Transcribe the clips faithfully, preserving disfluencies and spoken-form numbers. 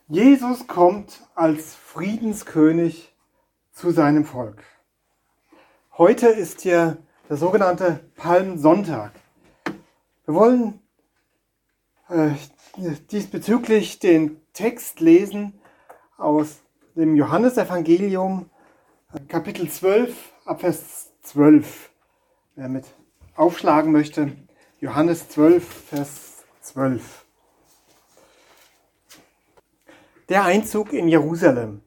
Jesus kommt als Friedenskönig zu seinem Volk. Heute ist hier der sogenannte Palmsonntag. Wir wollen äh, diesbezüglich den Text lesen aus dem Johannesevangelium, Kapitel zwölf, Abvers zwölf. Wer mit aufschlagen möchte, Johannes zwölf, Vers zwölf. Der Einzug in Jerusalem.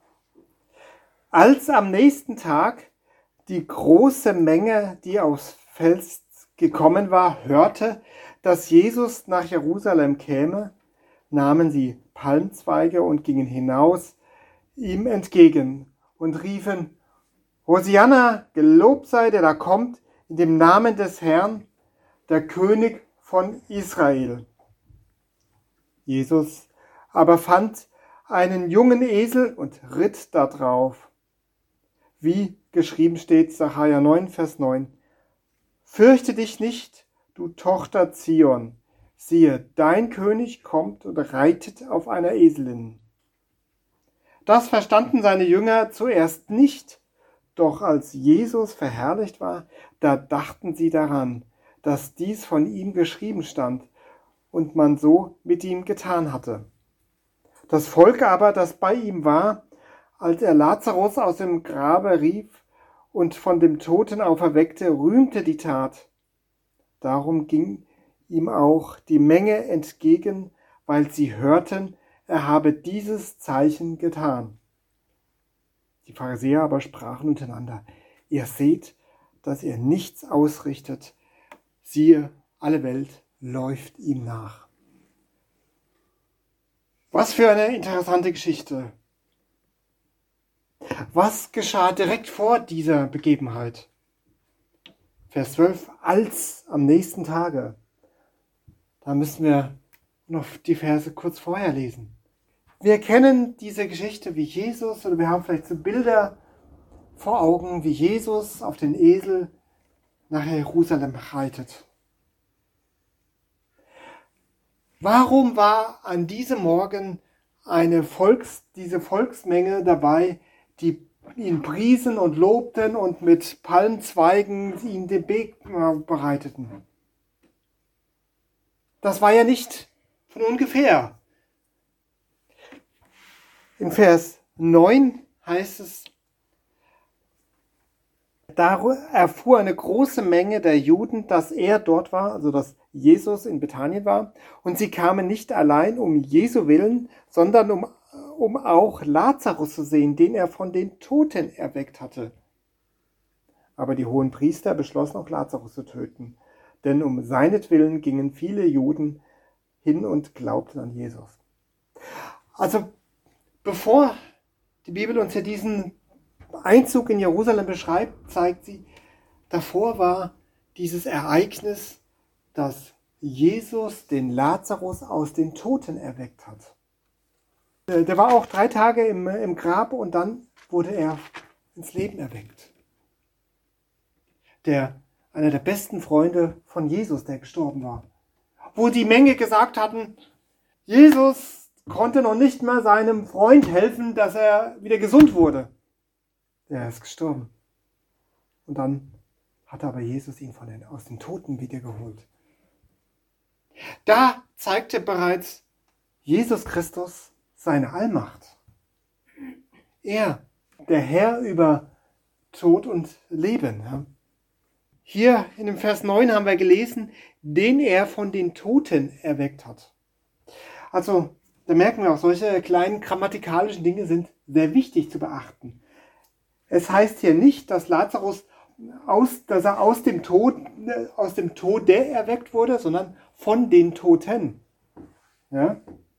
Als am nächsten Tag die große Menge, die aus Fels gekommen war, hörte, dass Jesus nach Jerusalem käme, nahmen sie Palmzweige und gingen hinaus ihm entgegen und riefen: Hosianna, gelobt sei der da kommt, in dem Namen des Herrn, der König von Israel. Jesus aber fand einen jungen Esel und ritt da drauf. Wie geschrieben steht, Sacharja neun, Vers neun. Fürchte dich nicht, du Tochter Zion. Siehe, dein König kommt und reitet auf einer Eselin. Das verstanden seine Jünger zuerst nicht, doch als Jesus verherrlicht war, da dachten sie daran, dass dies von ihm geschrieben stand und man so mit ihm getan hatte. Das Volk aber, das bei ihm war, als er Lazarus aus dem Grabe rief und von dem Toten auferweckte, rühmte die Tat. Darum ging ihm auch die Menge entgegen, weil sie hörten, er habe dieses Zeichen getan. Die Pharisäer aber sprachen untereinander: Ihr seht, dass er nichts ausrichtet. Siehe, alle Welt läuft ihm nach. Was für eine interessante Geschichte. Was geschah direkt vor dieser Begebenheit? Vers zwölf, als am nächsten Tage. Da müssen wir noch die Verse kurz vorher lesen. Wir kennen diese Geschichte, wie Jesus, oder wir haben vielleicht so Bilder vor Augen, wie Jesus auf den Esel nach Jerusalem reitet. Warum war an diesem Morgen eine Volks, diese Volksmenge dabei, die ihn priesen und lobten und mit Palmzweigen ihn den Weg bereiteten? Das war ja nicht von ungefähr. In Vers neun heißt es: Da erfuhr eine große Menge der Juden, dass er dort war, also dass Jesus in Bethanien war, und sie kamen nicht allein um Jesu willen, sondern um, um auch Lazarus zu sehen, den er von den Toten erweckt hatte. Aber die hohen Priester beschlossen auch Lazarus zu töten, denn um seinetwillen gingen viele Juden hin und glaubten an Jesus. Also bevor die Bibel uns ja diesen Einzug in Jerusalem beschreibt, zeigt sie, davor war dieses Ereignis, dass Jesus den Lazarus aus den Toten erweckt hat. Der war auch drei Tage im, im Grab und dann wurde er ins Leben erweckt. Der, einer der besten Freunde von Jesus, der gestorben war. Wo die Menge gesagt hatten, Jesus konnte noch nicht mal seinem Freund helfen, dass er wieder gesund wurde. Der ist gestorben. Und dann hat aber Jesus ihn von den, aus den Toten wiedergeholt. Da zeigte bereits Jesus Christus seine Allmacht. Er, der Herr über Tod und Leben. Hier in dem Vers neun haben wir gelesen, den er von den Toten erweckt hat. Also, da merken wir auch, solche kleinen grammatikalischen Dinge sind sehr wichtig zu beachten. Es heißt hier nicht, dass Lazarus aus, dass er aus dem Tod, aus dem Tode erweckt wurde, sondern von den Toten. Ja?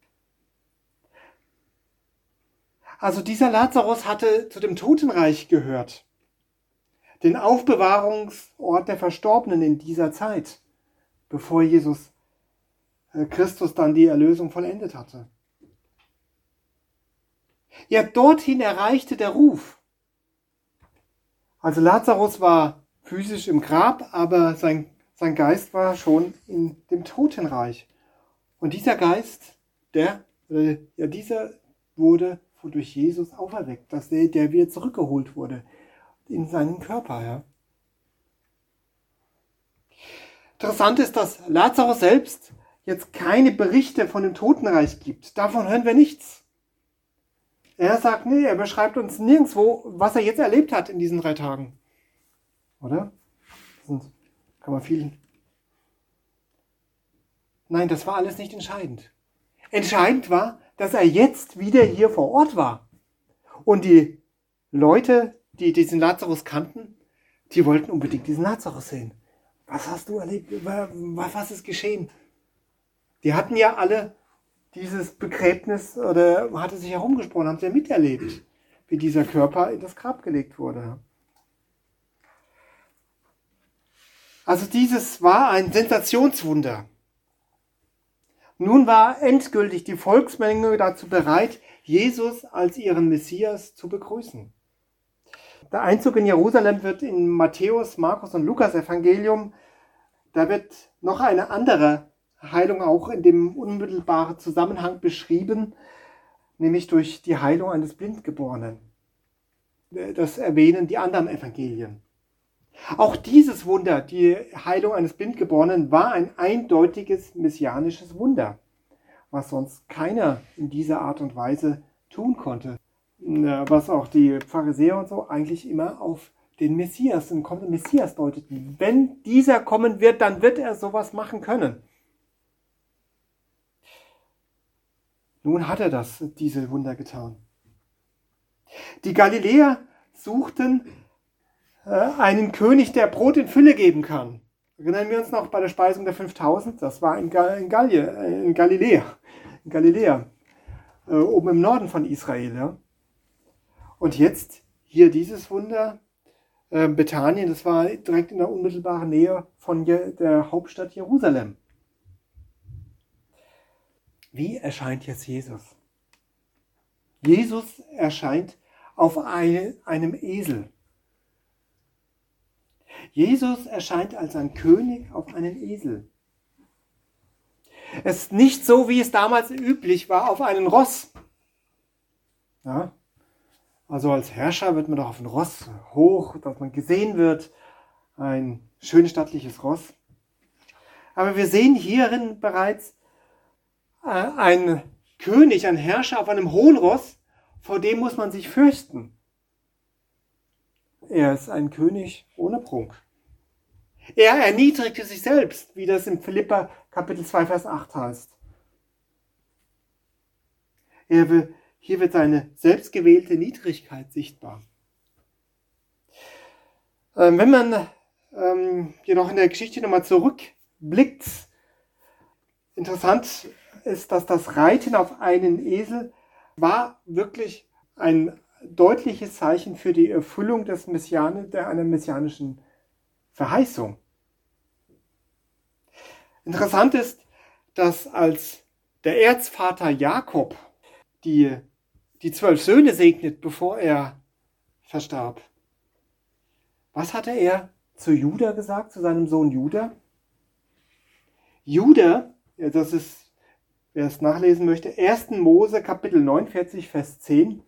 Also dieser Lazarus hatte zu dem Totenreich gehört, den Aufbewahrungsort der Verstorbenen in dieser Zeit, bevor Jesus Christus dann die Erlösung vollendet hatte. Ja, dorthin erreichte der Ruf. Also Lazarus war physisch im Grab, aber sein, sein Geist war schon in dem Totenreich. Und dieser Geist, der Äh, ja, dieser wurde durch Jesus auferweckt, dass der, der wieder zurückgeholt wurde in seinen Körper. Ja. Interessant ist, dass Lazarus selbst jetzt keine Berichte von dem Totenreich gibt. Davon hören wir nichts. Er sagt, nee, er beschreibt uns nirgendwo, was er jetzt erlebt hat in diesen drei Tagen. Oder? Das kann man viel. Nein, das war alles nicht entscheidend. Entscheidend war, dass er jetzt wieder hier vor Ort war. Und die Leute, die diesen Lazarus kannten, die wollten unbedingt diesen Lazarus sehen. Was hast du erlebt? Was ist geschehen? Die hatten ja alle dieses Begräbnis oder hatte sich herumgesprochen, haben sie ja miterlebt, wie dieser Körper in das Grab gelegt wurde. Also dieses war ein Sensationswunder. Nun war endgültig die Volksmenge dazu bereit, Jesus als ihren Messias zu begrüßen. Der Einzug in Jerusalem wird in Matthäus, Markus und Lukas Evangelium, da wird noch eine andere Heilung auch in dem unmittelbaren Zusammenhang beschrieben, nämlich durch die Heilung eines Blindgeborenen. Das erwähnen die anderen Evangelien. Auch dieses Wunder, die Heilung eines Blindgeborenen, war ein eindeutiges messianisches Wunder, was sonst keiner in dieser Art und Weise tun konnte. Was auch die Pharisäer und so eigentlich immer auf den Messias, den kommenden Messias deuteten. Wenn dieser kommen wird, dann wird er sowas machen können. Nun hat er das, diese Wunder getan. Die Galiläer suchten äh, einen König, der Brot in Fülle geben kann. Erinnern wir uns noch bei der Speisung der fünftausend? Das war in, Gal in, Gallie, äh, in Galiläa, in Galiläa äh, oben im Norden von Israel. Ja? Und jetzt hier dieses Wunder, äh, Bethanien, das war direkt in der unmittelbaren Nähe von Je der Hauptstadt Jerusalem. Wie erscheint jetzt Jesus? Jesus erscheint auf eine, einem Esel. Jesus erscheint als ein König auf einem Esel. Es ist nicht so, wie es damals üblich war, auf einem Ross. Ja? Also als Herrscher wird man doch auf ein Ross hoch, dass man gesehen wird. Ein schönes stattliches Ross. Aber wir sehen hierin bereits ein König, ein Herrscher auf einem hohen Ross, vor dem muss man sich fürchten. Er ist ein König ohne Prunk. Er erniedrigte sich selbst, wie das im Philipper Kapitel zwei, Vers acht heißt. Er will, hier wird seine selbstgewählte Niedrigkeit sichtbar. Ähm, wenn man ähm, jedoch in der Geschichte nochmal zurückblickt, interessant ist, dass das Reiten auf einen Esel war wirklich ein deutliches Zeichen für die Erfüllung des Messian der einer messianischen Verheißung. Interessant ist, dass als der Erzvater Jakob die, die zwölf Söhne segnet, bevor er verstarb, was hatte er zu Juda gesagt, zu seinem Sohn Juda? Juda, ja, das ist, wer es nachlesen möchte, ersten Mose Kapitel neunundvierzig, Vers zehn.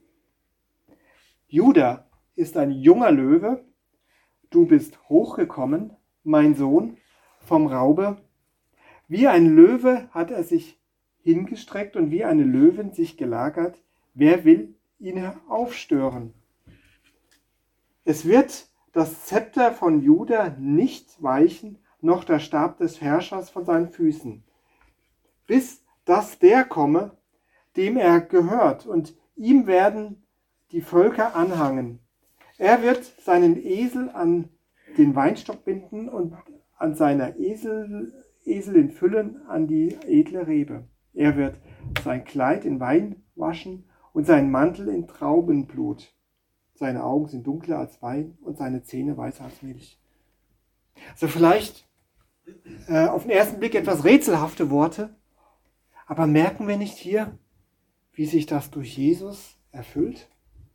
Juda ist ein junger Löwe, du bist hochgekommen, mein Sohn, vom Raube. Wie ein Löwe hat er sich hingestreckt und wie eine Löwin sich gelagert. Wer will ihn aufstören? Es wird das Zepter von Juda nicht weichen, noch der Stab des Herrschers von seinen Füßen, bis dass der komme, dem er gehört, und ihm werden die Völker anhangen. Er wird seinen Esel an den Weinstock binden und an seiner Esel, Eselin füllen an die edle Rebe. Er wird sein Kleid in Wein waschen und seinen Mantel in Traubenblut. Seine Augen sind dunkler als Wein und seine Zähne weißer als Milch. Also vielleicht äh, auf den ersten Blick etwas rätselhafte Worte, aber merken wir nicht hier, wie sich das durch Jesus erfüllt?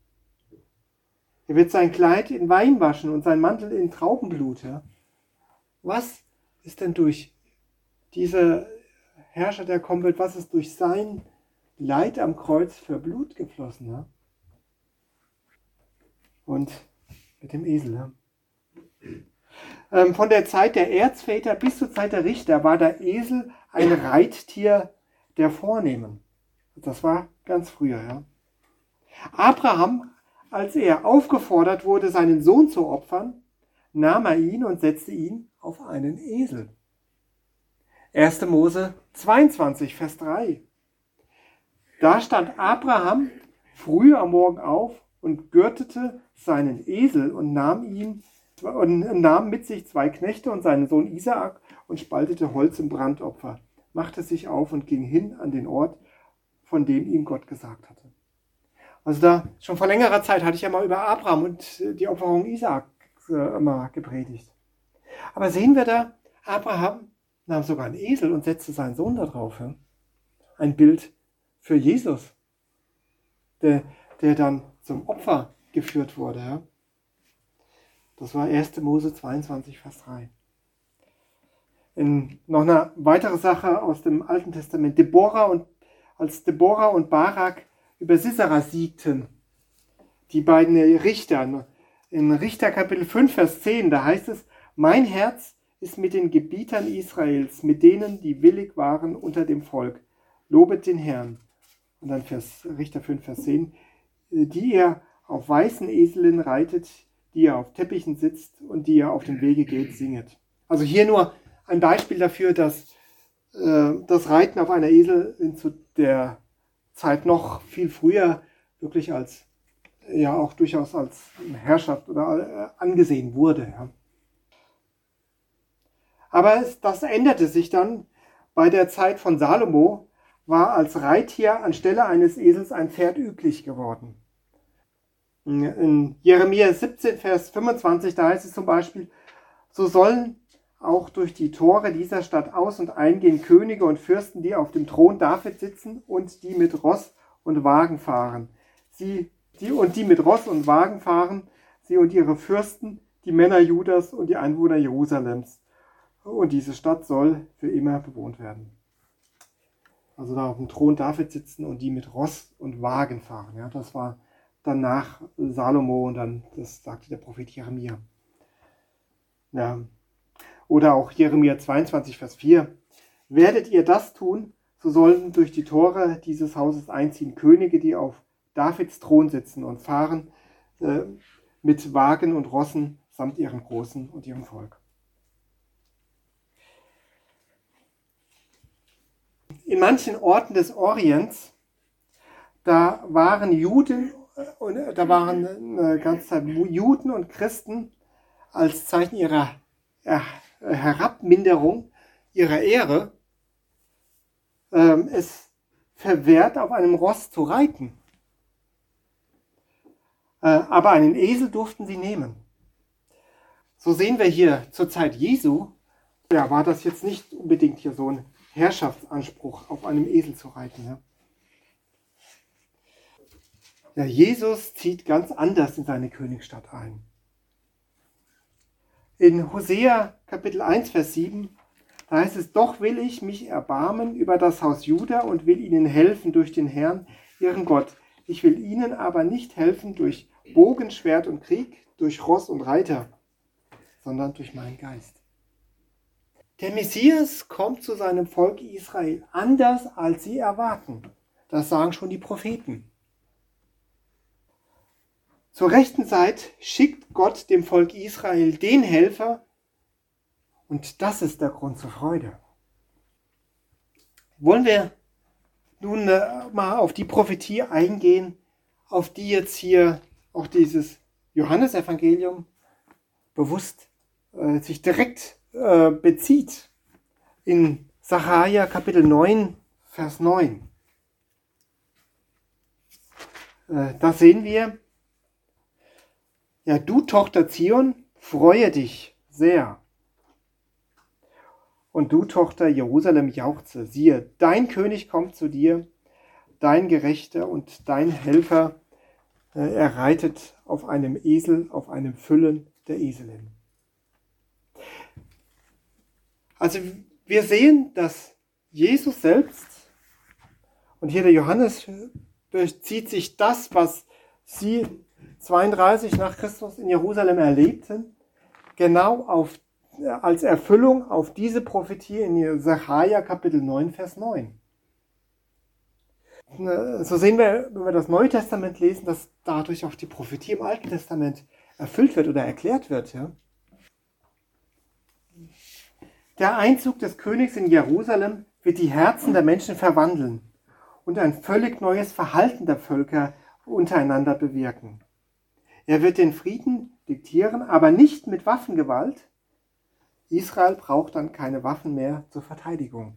Er wird sein Kleid in Wein waschen und sein Mantel in Traubenblut. Ja? Was ist denn durch diese Herrscher, der kommen wird, was ist durch sein Leid am Kreuz für Blut geflossen. Ja? Und mit dem Esel. Ja? Ähm, von der Zeit der Erzväter bis zur Zeit der Richter war der Esel ein Reittier der Vornehmen. Das war ganz früher. Ja? Abraham, als er aufgefordert wurde, seinen Sohn zu opfern, nahm er ihn und setzte ihn auf einen Esel. erster Mose zweiundzwanzig, Vers drei. Da stand Abraham früh am Morgen auf und gürtete seinen Esel und nahm ihn und nahm mit sich zwei Knechte und seinen Sohn Isaak und spaltete Holz im Brandopfer, machte sich auf und ging hin an den Ort, von dem ihm Gott gesagt hatte. Also da, schon vor längerer Zeit hatte ich ja mal über Abraham und die Opferung Isaak äh, mal gepredigt. Aber sehen wir da, Abraham nahm sogar einen Esel und setzte seinen Sohn da drauf. Ja? Ein Bild für Jesus, der, der dann zum Opfer geführt wurde. Ja? Das war erster Mose zweiundzwanzig, Vers drei. In, noch eine weitere Sache aus dem Alten Testament. Deborah und, als Deborah und Barak über Sisera siegten, die beiden Richter, in Richter Kapitel fünf, Vers zehn, da heißt es, mein Herz ist mit den Gebietern Israels, mit denen, die willig waren unter dem Volk. Lobet den Herrn. Und dann Vers, Richter fünf, Vers zehn, die ihr auf weißen Eseln reitet, die ihr auf Teppichen sitzt und die ihr auf dem Wege geht, singet. Also hier nur ein Beispiel dafür, dass äh, das Reiten auf einer Esel zu der Zeit noch viel früher wirklich als, ja auch durchaus als Herrschaft oder äh, angesehen wurde. Ja. Aber es, das änderte sich dann bei der Zeit von Salomo, war als Reittier anstelle eines Esels ein Pferd üblich geworden. In Jeremia siebzehn, Vers fünfundzwanzig, da heißt es zum Beispiel, so sollen auch durch die Tore dieser Stadt aus- und eingehen Könige und Fürsten, die auf dem Thron David sitzen und die mit Ross und Wagen fahren. Sie, die und die mit Ross und Wagen fahren, sie und ihre Fürsten, die Männer Judas und die Einwohner Jerusalems. Und diese Stadt soll für immer bewohnt werden. Also da auf dem Thron David sitzen und die mit Ross und Wagen fahren. Ja, das war dann nach Salomo und dann, das sagte der Prophet Jeremia. Ja. Oder auch Jeremia zweiundzwanzig, Vers vier. Werdet ihr das tun, so sollen durch die Tore dieses Hauses einziehen Könige, die auf Davids Thron sitzen und fahren äh, mit Wagen und Rossen samt ihren Großen und ihrem Volk. In manchen Orten des Orients, da waren Juden und da waren eine ganze Zeit Juden und Christen als Zeichen ihrer Herabminderung, ihrer Ehre, ähm, es verwehrt, auf einem Ross zu reiten. Äh, aber einen Esel durften sie nehmen. So sehen wir hier zur Zeit Jesu, ja, war das jetzt nicht unbedingt hier so ein Herrschaftsanspruch, auf einem Esel zu reiten. Ja. Ja, Jesus zieht ganz anders in seine Königsstadt ein. In Hosea Kapitel eins, Vers sieben, da heißt es, doch will ich mich erbarmen über das Haus Juda und will ihnen helfen durch den Herrn, ihren Gott. Ich will ihnen aber nicht helfen durch Bogen, Schwert und Krieg, durch Ross und Reiter, sondern durch meinen Geist. Der Messias kommt zu seinem Volk Israel anders, als sie erwarten. Das sagen schon die Propheten. Zur rechten Zeit schickt Gott dem Volk Israel den Helfer und das ist der Grund zur Freude. Wollen wir nun äh, mal auf die Prophetie eingehen, auf die jetzt hier auch dieses Johannesevangelium bewusst äh, sich direkt äh, bezieht. In Sacharja Kapitel neun, Vers neun. Äh, da sehen wir, ja, du Tochter Zion, freue dich sehr. Und du Tochter Jerusalem, jauchze. Siehe, dein König kommt zu dir, dein Gerechter und dein Helfer. Äh, er reitet auf einem Esel, auf einem Füllen der Eselin. Also wir sehen, dass Jesus selbst Und hier der Johannes bezieht sich das, was sie zweiunddreißig nach Christus in Jerusalem erlebten, genau auf, als Erfüllung auf diese Prophetie in Sacharja Kapitel neun, Vers neun. So sehen wir, wenn wir das Neue Testament lesen, dass dadurch auch die Prophetie im Alten Testament erfüllt wird oder erklärt wird. Ja? Der Einzug des Königs in Jerusalem wird die Herzen der Menschen verwandeln und ein völlig neues Verhalten der Völker untereinander bewirken. Er wird den Frieden diktieren, aber nicht mit Waffengewalt. Israel braucht dann keine Waffen mehr zur Verteidigung.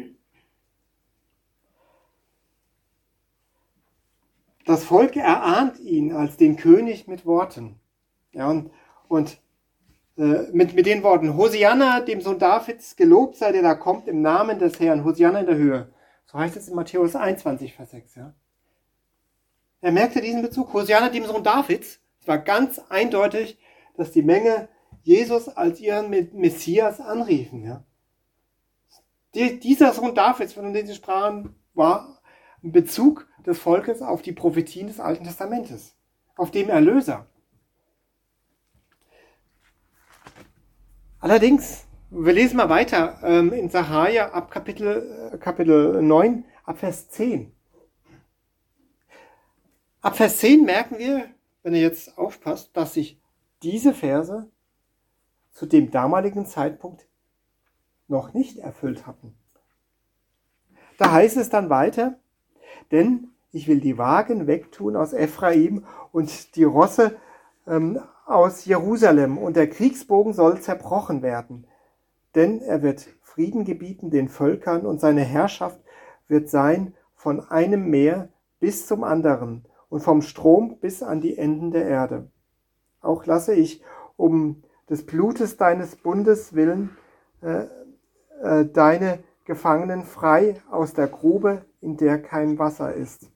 Das Volk erahnt ihn als den König mit Worten. Ja, und und äh, mit, mit den Worten, Hosianna, dem Sohn Davids, gelobt sei, der da kommt im Namen des Herrn, Hosianna in der Höhe. So heißt es in Matthäus einundzwanzig, Vers sechs. Ja. Er merkte diesen Bezug, Hosianna, dem Sohn Davids. Es war ganz eindeutig, dass die Menge Jesus als ihren Messias anriefen. Ja. Die, dieser Sohn Davids, von dem sie sprachen, war ein Bezug des Volkes auf die Prophetien des Alten Testamentes, auf den Erlöser. Allerdings, wir lesen mal weiter ähm, in Sacharja ab Kapitel, äh, Kapitel neun, ab Vers zehn. Ab Vers zehn merken wir, wenn ihr jetzt aufpasst, dass sich diese Verse zu dem damaligen Zeitpunkt noch nicht erfüllt hatten. Da heißt es dann weiter, denn ich will die Wagen wegtun aus Ephraim und die Rosse ähm, aus Jerusalem, und der Kriegsbogen soll zerbrochen werden. Denn er wird Frieden gebieten den Völkern, und seine Herrschaft wird sein von einem Meer bis zum anderen und vom Strom bis an die Enden der Erde. Auch lasse ich um des Blutes deines Bundes willen äh, äh, deine Gefangenen frei aus der Grube, in der kein Wasser ist.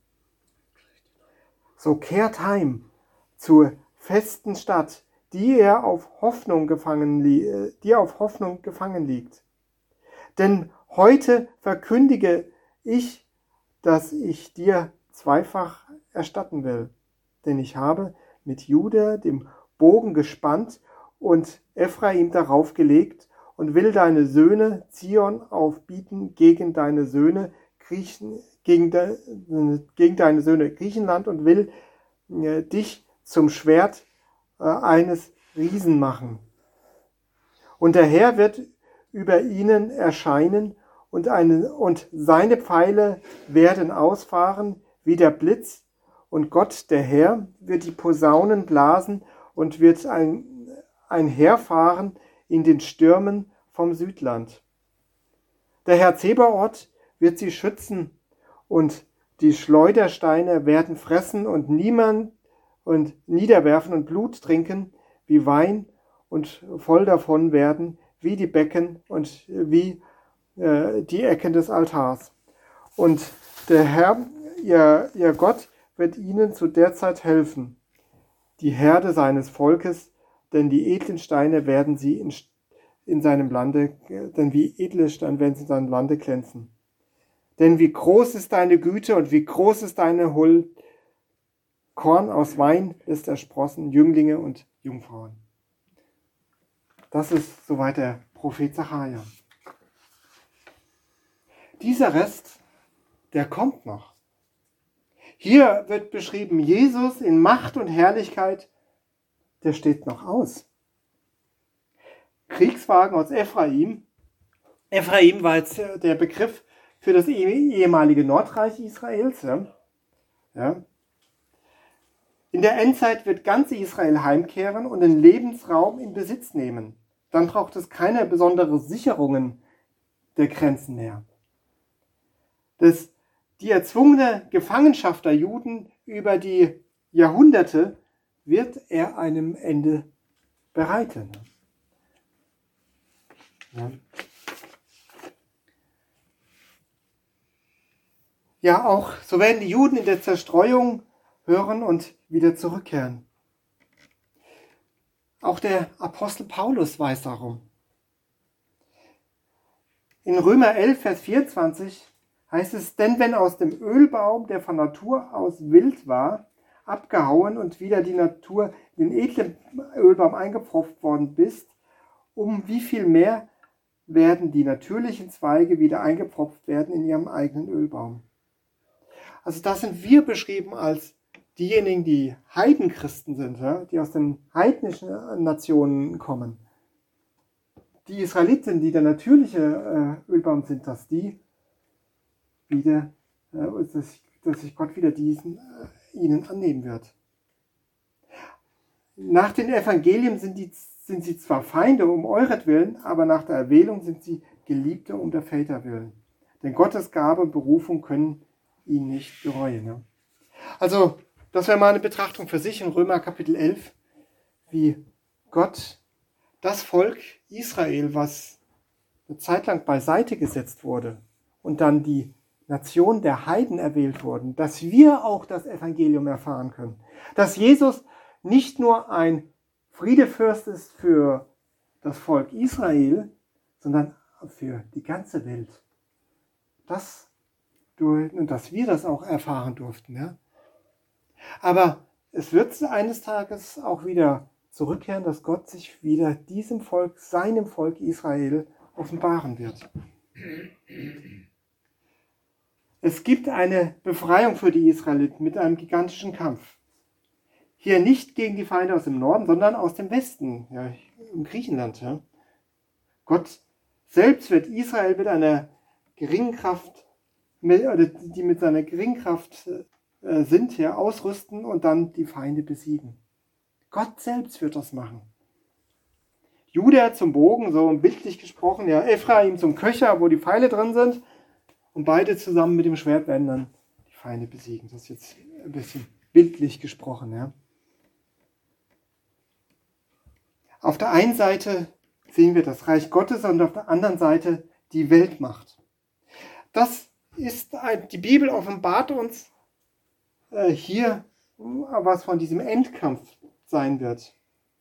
So kehrt heim zur festen Stadt, die er auf Hoffnung gefangen, li- die auf Hoffnung gefangen liegt. Denn heute verkündige ich, dass ich dir zweifach erstatten will. Denn ich habe mit Juda dem Bogen gespannt und Ephraim darauf gelegt und will deine Söhne Zion aufbieten gegen deine Söhne Griechen, gegen, de, gegen deine Söhne Griechenland und will äh, dich zum Schwert äh, eines Riesen machen. Und der Herr wird über ihnen erscheinen und, eine, und seine Pfeile werden ausfahren wie der Blitz, und Gott, der Herr, wird die Posaunen blasen und wird ein, einherfahren in den Stürmen vom Südland. Der Herr Zebaoth wird sie schützen, und die Schleudersteine werden fressen und niemand und niederwerfen und Blut trinken wie Wein und voll davon werden wie die Becken und wie äh, die Ecken des Altars. Und der Herr, ihr, ihr Gott, wird ihnen zu der Zeit helfen, die Herde seines Volkes, denn die edlen Steine werden sie in, in seinem Lande, denn wie edle Steine werden sie in seinem Lande glänzen. Denn wie groß ist deine Güte und wie groß ist deine Huld, Korn aus Wein lässt er sprossen, Jünglinge und Jungfrauen. Das ist soweit der Prophet Sacharja. Dieser Rest, der kommt noch. Hier wird beschrieben, Jesus in Macht und Herrlichkeit, der steht noch aus. Kriegswagen aus Ephraim. Ephraim war jetzt der Begriff für das ehemalige Nordreich Israels. Ja. Ja. In der Endzeit wird ganz Israel heimkehren und den Lebensraum in Besitz nehmen. Dann braucht es keine besonderen Sicherungen der Grenzen mehr. Das Die erzwungene Gefangenschaft der Juden über die Jahrhunderte wird er einem Ende bereiten. Ja, ja auch so werden die Juden in der Zerstreuung hören und wieder zurückkehren. Auch der Apostel Paulus weiß darum. In Römer elf, Vers vierundzwanzig heißt es, denn wenn aus dem Ölbaum, der von Natur aus wild war, abgehauen und wieder die Natur in den edlen Ölbaum eingepfropft worden bist, um wie viel mehr werden die natürlichen Zweige wieder eingepfropft werden in ihrem eigenen Ölbaum. Also da sind wir beschrieben als diejenigen, die Heidenchristen sind, ja, die aus den heidnischen Nationen kommen. Die Israeliten, die der natürliche äh, Ölbaum sind, dass die wieder, äh, dass, dass sich Gott wieder diesen äh, ihnen annehmen wird. Nach den Evangelien sind, die, sind sie zwar Feinde um euretwillen, aber nach der Erwählung sind sie Geliebte um der Väter willen. Denn Gottes Gabe und Berufung können ihn nicht bereuen. Ne? Also, das wäre mal eine Betrachtung für sich in Römer Kapitel elf, wie Gott das Volk Israel, was eine Zeit lang beiseite gesetzt wurde und dann die Nation der Heiden erwählt wurden, dass wir auch das Evangelium erfahren können. Dass Jesus nicht nur ein Friedefürst ist für das Volk Israel, sondern für die ganze Welt. Das, und dass wir das auch erfahren durften. Ja? Aber es wird eines Tages auch wieder zurückkehren, dass Gott sich wieder diesem Volk, seinem Volk Israel, offenbaren wird. Es gibt eine Befreiung für die Israeliten mit einem gigantischen Kampf. Hier nicht gegen die Feinde aus dem Norden, sondern aus dem Westen, ja, im Griechenland. Ja. Gott selbst wird Israel mit einer geringen Kraft, mit, oder die mit seiner geringen Kraft äh, sind, ja, ausrüsten und dann die Feinde besiegen. Gott selbst wird das machen. Juda zum Bogen, so bildlich gesprochen, ja, Ephraim zum Köcher, wo die Pfeile drin sind, und beide zusammen mit dem Schwert werden dann die Feinde besiegen. Das ist jetzt ein bisschen bildlich gesprochen. Ja. Auf der einen Seite sehen wir das Reich Gottes und auf der anderen Seite die Weltmacht. Das ist ein, die Bibel offenbart uns äh, hier, was von diesem Endkampf sein wird.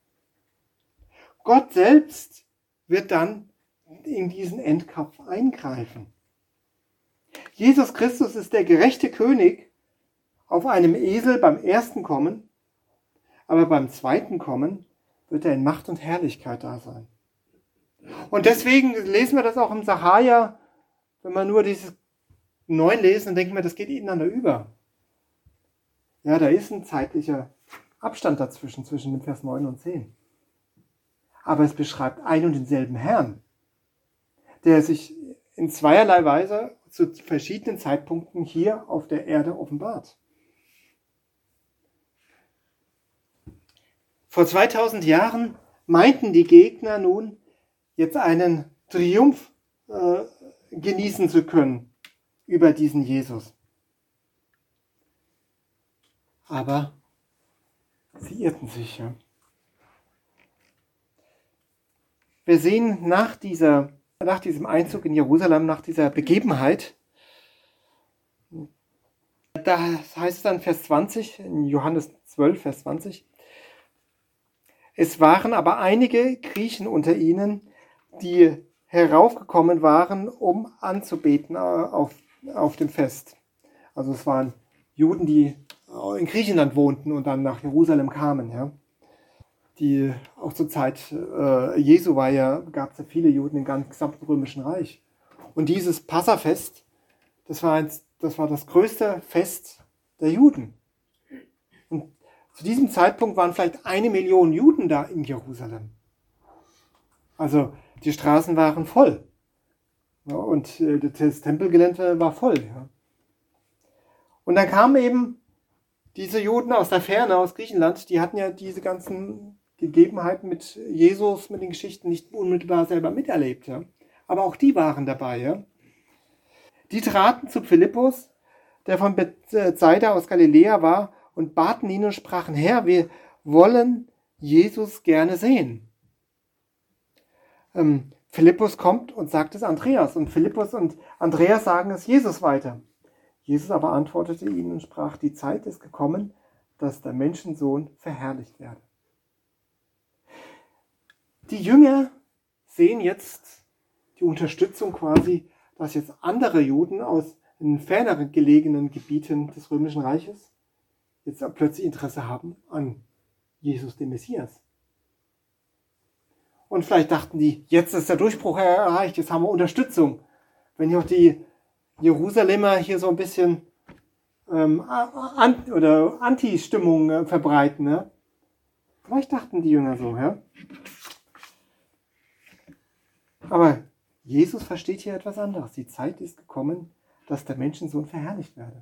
Gott selbst wird dann in diesen Endkampf eingreifen. Jesus Christus ist der gerechte König auf einem Esel beim ersten Kommen, aber beim zweiten Kommen wird er in Macht und Herrlichkeit da sein. Und deswegen lesen wir das auch im Sacharja, wenn wir nur dieses neun lesen, dann denken wir, das geht ineinander über. Ja, da ist ein zeitlicher Abstand dazwischen, zwischen dem Vers neun und zehn. Aber es beschreibt ein und denselben Herrn, der sich in zweierlei Weise zu verschiedenen Zeitpunkten hier auf der Erde offenbart. Vor zweitausend Jahren meinten die Gegner nun, jetzt einen Triumph äh, genießen zu können über diesen Jesus. Aber sie irrten sich. Ja. Wir sehen nach, dieser, nach diesem Einzug in Jerusalem, nach dieser Begebenheit, da heißt es dann Vers zwanzig, in Johannes zwölf, Vers zwanzig, es waren aber einige Griechen unter ihnen, die heraufgekommen waren, um anzubeten auf, auf dem Fest. Also es waren Juden, die in Griechenland wohnten und dann nach Jerusalem kamen. Ja. Die auch zur Zeit äh, Jesu war ja, gab es ja viele Juden im ganzen gesamten Römischen Reich. Und dieses Passafest, das war, ein, das war das größte Fest der Juden. Und zu diesem Zeitpunkt waren vielleicht eine Million Juden da in Jerusalem. Also die Straßen waren voll. Ja, und äh, das Tempelgelände war voll. Ja. Und dann kamen eben diese Juden aus der Ferne, aus Griechenland, die hatten ja diese ganzen Gegebenheiten mit Jesus, mit den Geschichten nicht unmittelbar selber miterlebt. Ja. Aber auch die waren dabei. Ja. Die traten zu Philippus, der von Bethsaida aus Galiläa war, und baten ihn und sprachen, Herr, wir wollen Jesus gerne sehen. Ähm, Philippus kommt und sagt es Andreas, und Philippus und Andreas sagen es Jesus weiter. Jesus aber antwortete ihnen und sprach, die Zeit ist gekommen, dass der Menschensohn verherrlicht werde. Die Jünger sehen jetzt die Unterstützung quasi, dass jetzt andere Juden aus in ferneren gelegenen Gebieten des Römischen Reiches jetzt plötzlich Interesse haben an Jesus, dem Messias. Und vielleicht dachten die, jetzt ist der Durchbruch erreicht, jetzt haben wir Unterstützung. Wenn hier auch die Jerusalemer hier so ein bisschen ähm, an, oder Anti-Stimmung äh, verbreiten. Ne? Vielleicht dachten die Jünger so. Ja? Aber Jesus versteht hier etwas anderes. Die Zeit ist gekommen, dass der Menschensohn verherrlicht werde.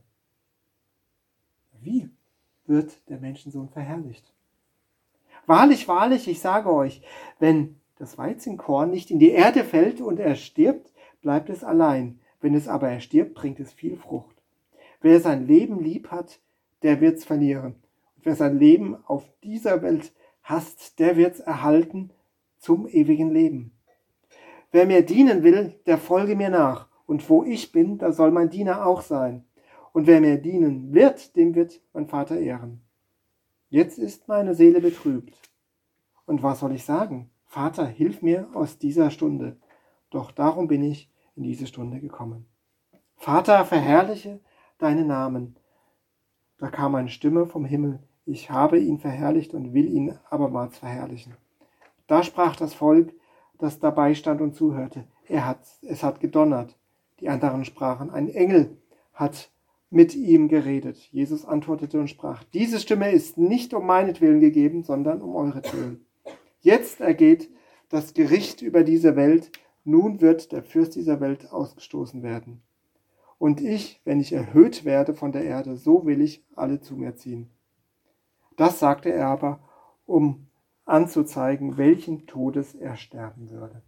Wie wird der Menschensohn verherrlicht? Wahrlich, wahrlich, ich sage euch, wenn das Weizenkorn nicht in die Erde fällt und er stirbt, bleibt es allein. Wenn es aber erstirbt, bringt es viel Frucht. Wer sein Leben lieb hat, der wird's verlieren. Und wer sein Leben auf dieser Welt hasst, der wird's erhalten zum ewigen Leben. Wer mir dienen will, der folge mir nach. Und wo ich bin, da soll mein Diener auch sein. Und wer mir dienen wird, dem wird mein Vater ehren. Jetzt ist meine Seele betrübt. Und was soll ich sagen? Vater, hilf mir aus dieser Stunde. Doch darum bin ich in diese Stunde gekommen. Vater, verherrliche deinen Namen. Da kam eine Stimme vom Himmel. Ich habe ihn verherrlicht und will ihn abermals verherrlichen. Da sprach das Volk, das dabei stand und zuhörte. Er hat, es hat gedonnert. Die anderen sprachen, ein Engel hat mit ihm geredet. Jesus antwortete und sprach, diese Stimme ist nicht um meinetwillen gegeben, sondern um euretwillen. Jetzt ergeht das Gericht über diese Welt, nun wird der Fürst dieser Welt ausgestoßen werden. Und ich, wenn ich erhöht werde von der Erde, so will ich alle zu mir ziehen. Das sagte er aber, um anzuzeigen, welchen Todes er sterben würde.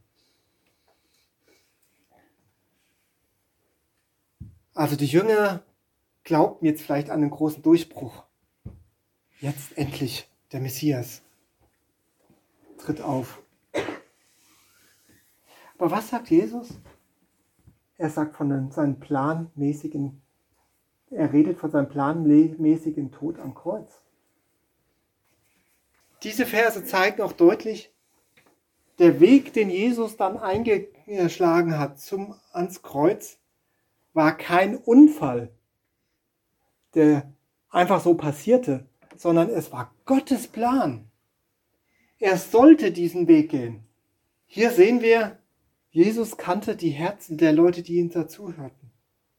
Also die Jünger glaubten jetzt vielleicht an einen großen Durchbruch. Jetzt endlich der Messias tritt auf. Aber was sagt Jesus? Er sagt von seinem planmäßigen, er redet von seinem planmäßigen Tod am Kreuz. Diese Verse zeigen auch deutlich, der Weg, den Jesus dann eingeschlagen hat zum, ans Kreuz, war kein Unfall, der einfach so passierte, sondern es war Gottes Plan. Er sollte diesen Weg gehen. Hier sehen wir, Jesus kannte die Herzen der Leute, die ihm dazuhörten.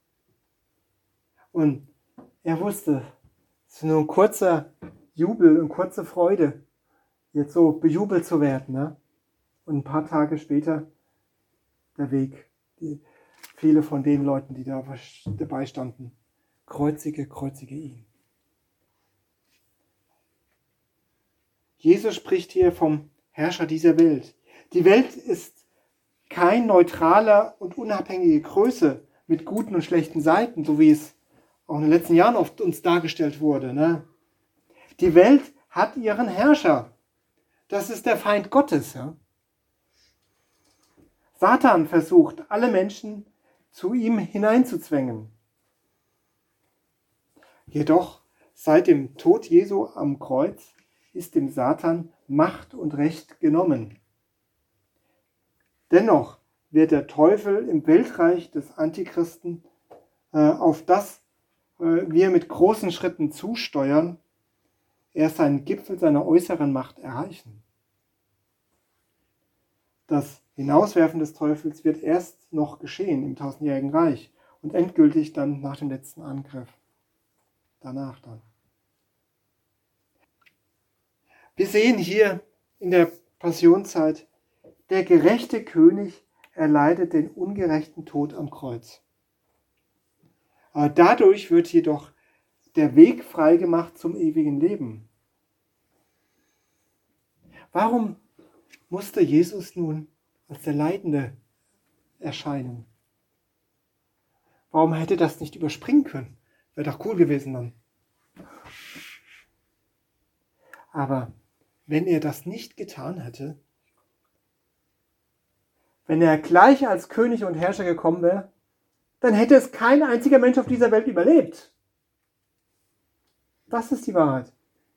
Und er wusste, es ist nur ein kurzer Jubel und kurze Freude, jetzt so bejubelt zu werden. Ne? Und ein paar Tage später der Weg. Die, viele von den Leuten, die da dabei standen, kreuzige, kreuzige ihn. Jesus spricht hier vom Herrscher dieser Welt. Die Welt ist kein neutraler und unabhängige Größe mit guten und schlechten Seiten, so wie es auch in den letzten Jahren oft uns dargestellt wurde. Ne? Die Welt hat ihren Herrscher. Das ist der Feind Gottes. Ja? Satan versucht, alle Menschen zu ihm hineinzuzwängen. Jedoch, seit dem Tod Jesu am Kreuz, ist dem Satan Macht und Recht genommen. Dennoch wird der Teufel im Weltreich des Antichristen, äh, auf das äh, wir mit großen Schritten zusteuern, erst seinen Gipfel seiner äußeren Macht erreichen. Das Hinauswerfen des Teufels wird erst noch geschehen im tausendjährigen Reich und endgültig dann nach dem letzten Angriff. Danach dann. Wir sehen hier in der Passionszeit, der gerechte König erleidet den ungerechten Tod am Kreuz. Aber dadurch wird jedoch der Weg freigemacht zum ewigen Leben. Warum musste Jesus nun als der Leidende erscheinen? Warum hätte das nicht überspringen können? Wäre doch cool gewesen dann. Aber wenn er das nicht getan hätte, wenn er gleich als König und Herrscher gekommen wäre, dann hätte es kein einziger Mensch auf dieser Welt überlebt. Das ist die Wahrheit.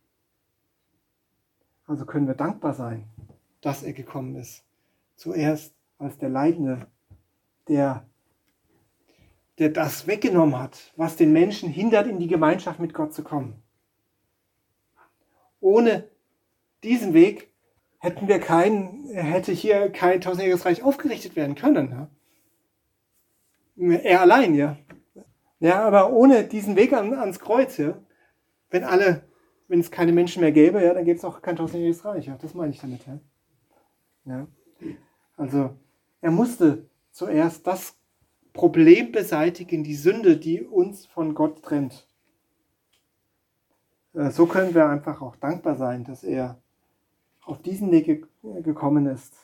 Also können wir dankbar sein, dass er gekommen ist. Zuerst als der Leidende, der der das weggenommen hat, was den Menschen hindert, in die Gemeinschaft mit Gott zu kommen. Ohne diesen Weg hätten wir keinen, hätte hier kein tausendjähriges Reich aufgerichtet werden können. Ja? Er allein, ja. Ja, aber ohne diesen Weg an, ans Kreuz, ja, wenn alle, wenn es keine Menschen mehr gäbe, ja, dann gäbe es auch kein tausendjähriges Reich. Ja, das meine ich damit. Ja. Ja. Also er musste zuerst das Problem beseitigen, die Sünde, die uns von Gott trennt. So können wir einfach auch dankbar sein, dass er auf diesen Weg ge- gekommen ist.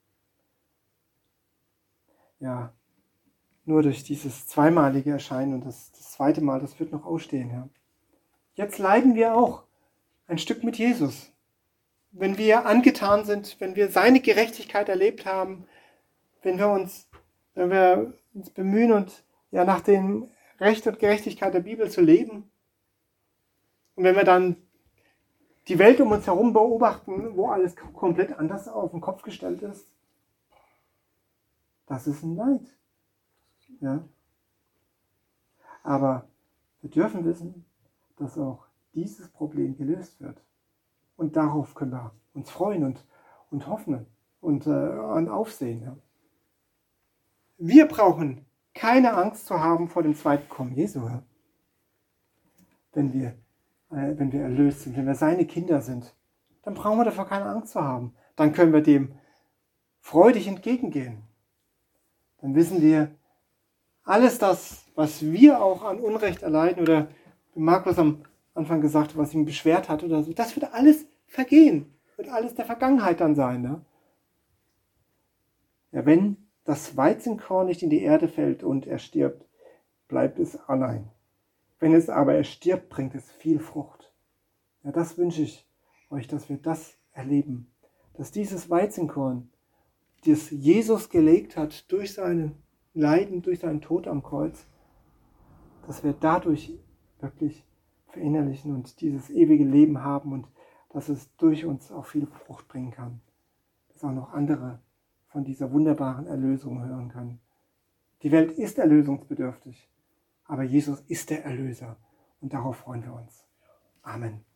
Ja, nur durch dieses zweimalige Erscheinen und das, das zweite Mal, das wird noch ausstehen. Ja. Jetzt leiden wir auch ein Stück mit Jesus. Wenn wir angetan sind, wenn wir seine Gerechtigkeit erlebt haben, wenn wir uns, wenn wir uns bemühen und ja nach dem Recht und Gerechtigkeit der Bibel zu leben, und wenn wir dann die Welt um uns herum beobachten, wo alles komplett anders auf den Kopf gestellt ist, das ist ein Leid. Ja. Aber wir dürfen wissen, dass auch dieses Problem gelöst wird. Und darauf können wir uns freuen und, und hoffen und, äh, und aufsehen. Ja. Wir brauchen keine Angst zu haben vor dem zweiten Kommen Jesu. Ja. Wenn wir wenn wir erlöst sind, wenn wir seine Kinder sind, dann brauchen wir davor keine Angst zu haben. Dann können wir dem freudig entgegengehen. Dann wissen wir, alles das, was wir auch an Unrecht erleiden oder wie Markus am Anfang gesagt hat, was ihn beschwert hat oder so, das wird alles vergehen, wird alles der Vergangenheit dann sein. Ne? Ja, wenn das Weizenkorn nicht in die Erde fällt und er stirbt, bleibt es allein. Wenn es aber erstirbt, bringt es viel Frucht. Ja, das wünsche ich euch, dass wir das erleben. Dass dieses Weizenkorn, das Jesus gelegt hat durch sein Leiden, durch seinen Tod am Kreuz, dass wir dadurch wirklich verinnerlichen und dieses ewige Leben haben und dass es durch uns auch viel Frucht bringen kann. Dass auch noch andere von dieser wunderbaren Erlösung hören können. Die Welt ist erlösungsbedürftig. Aber Jesus ist der Erlöser und darauf freuen wir uns. Amen.